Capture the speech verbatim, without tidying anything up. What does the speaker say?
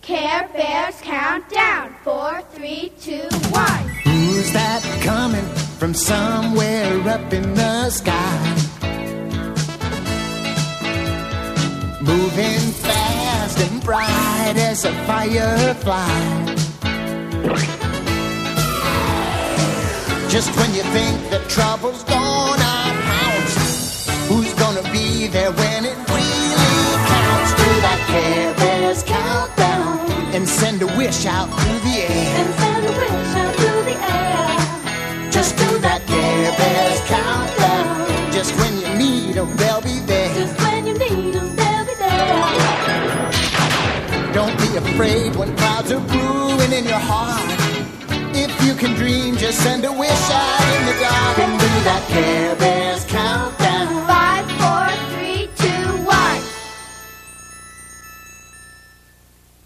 Care Bears countdown. Four, three, two, one. Who's that coming from somewhere up in the sky? Moving fast and bright as a firefly. Just when you think that trouble's gonna pounce, who's gonna be there when it really counts? Do that Care Bears countdown and send a wish out through the air. And send a wish out through the air. Just do that Care Bears countdown. Just when you need them, they'll be there. Just when you need them, they'll be there. Don't be afraid when clouds are brewing in your heart. If you can dream, just send a wish out in the dark and do that Care Bears countdown.